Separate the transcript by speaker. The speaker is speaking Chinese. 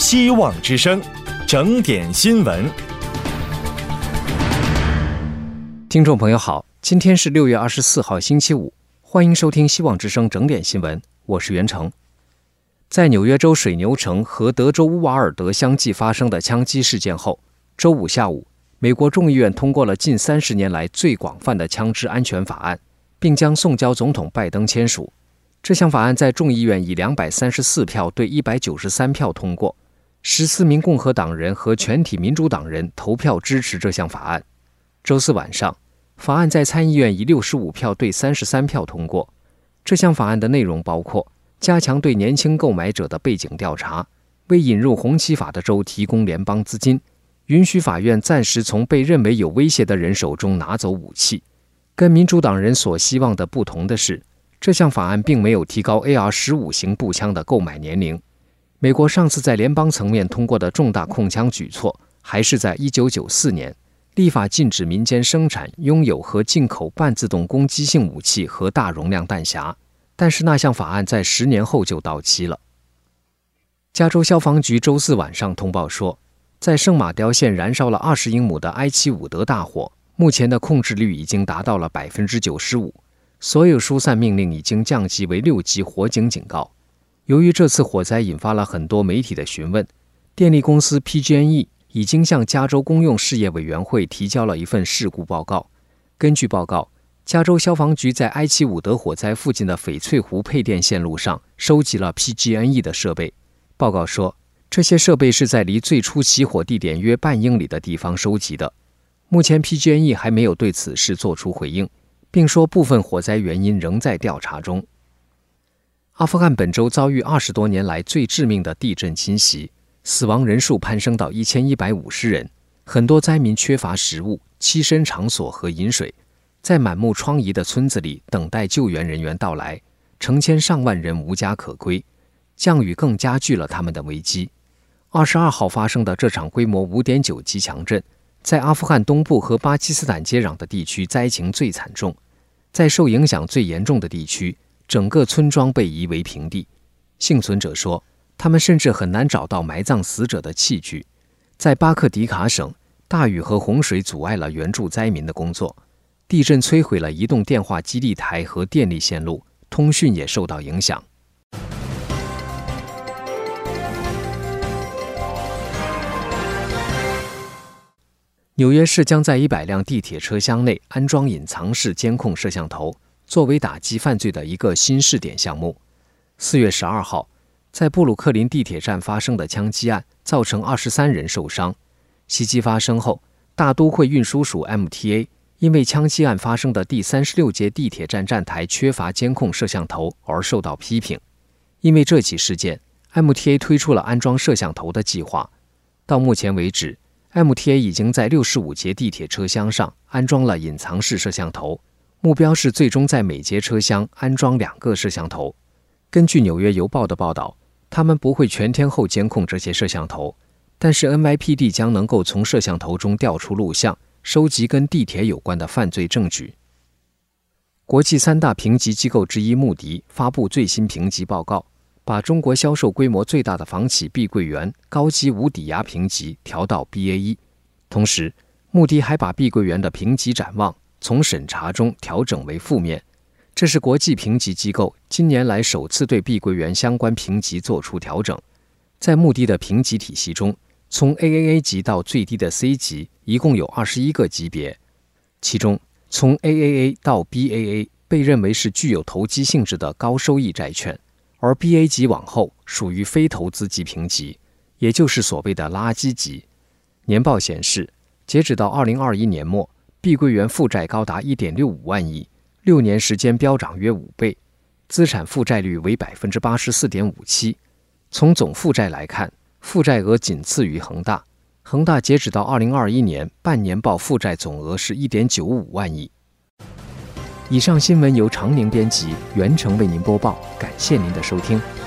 Speaker 1: 希望之声，整点新闻。
Speaker 2: 听众朋友好，今天是6月24号星期五，欢迎收听希望之声整点新闻，我是袁成。在纽约州水牛城和德州乌瓦尔德相继发生的枪击事件后，周五下午，美国众议院通过了近30年来最广泛的枪支安全法案，并将送交总统拜登签署。这项法案在众议院以234票对193票通过，14名共和党人和全体民主党人投票支持这项法案。周四晚上，法案在参议院以65票对33票通过。这项法案的内容包括加强对年轻购买者的背景调查，为引入红旗法的州提供联邦资金，允许法院暂时从被认为有威胁的人手中拿走武器。跟民主党人所希望的不同的是，这项法案并没有提高 AR-15 型步枪的购买年龄。美国上次在联邦层面通过的重大控枪举措，还是在1994年，立法禁止民间生产、拥有和进口半自动攻击性武器和大容量弹匣，但是那项法案在10年后就到期了。加州消防局周四晚上通报说，在圣马刁县燃烧了20英亩的埃奇伍德大火，目前的控制率已经达到了 95%， 所有疏散命令已经降级为6级火警警告。由于这次火灾引发了很多媒体的询问，电力公司 PG&E 已经向加州公用事业委员会提交了一份事故报告。根据报告，加州消防局在埃奇伍德火灾附近的翡翠湖配电线路上收集了 PG&E 的设备。报告说，这些设备是在离最初起火地点约半英里的地方收集的。目前 PG&E 还没有对此事做出回应，并说部分火灾原因仍在调查中。阿富汗本周遭遇20多年来最致命的地震侵袭，死亡人数攀升到1150人，很多灾民缺乏食物、栖身场所和饮水，在满目疮痍的村子里等待救援人员到来，成千上万人无家可归，降雨更加剧了他们的危机。22号发生的这场规模 5.9 级强震，在阿富汗东部和巴基斯坦接壤的地区灾情最惨重，在受影响最严重的地区，整个村庄被夷为平地。幸存者说，他们甚至很难找到埋葬死者的器具。在巴克迪卡省，大雨和洪水阻碍了援助灾民的工作，地震摧毁了移动电话基地台和电力线路，通讯也受到影响。纽约市将在100辆地铁车厢内安装隐藏式监控摄像头，作为打击犯罪的一个新试点项目。4月12号，在布鲁克林地铁站发生的枪击案造成23人受伤。袭击发生后，大都会运输署 MTA 因为枪击案发生的第36节地铁站站台缺乏监控摄像头而受到批评。因为这起事件， MTA 推出了安装摄像头的计划。到目前为止， MTA 已经在65节地铁车厢上安装了隐藏式摄像头，目标是最终在每节车厢安装2个摄像头。根据纽约邮报的报道，他们不会全天候监控这些摄像头，但是 NYPD 将能够从摄像头中调出录像，收集跟地铁有关的犯罪证据。国际3大评级机构之一穆迪发布最新评级报告，把中国销售规模最大的房企碧桂园高级无抵押评级调到 BA1。 同时，穆迪还把碧桂园的评级展望从审查中调整为负面，这是国际评级机构今年来首次对碧桂园相关评级做出调整。在穆迪的评级体系中，从 AAA 级到最低的 C 级一共有21个级别，其中从 AAA 到 BAA 被认为是具有投机性质的高收益债券，而 BA 级往后属于非投资级评级，也就是所谓的垃圾级。年报显示，截止到2021年末，碧桂园负债高达 1.65 万亿，6年时间飙涨约5倍，资产负债率为 84.57%。 从总负债来看，负债额仅次于恒大。恒大截止到2021年半年报负债总额是 1.95 万亿。以上新闻由常宁编辑，袁成为您播报，感谢您的收听。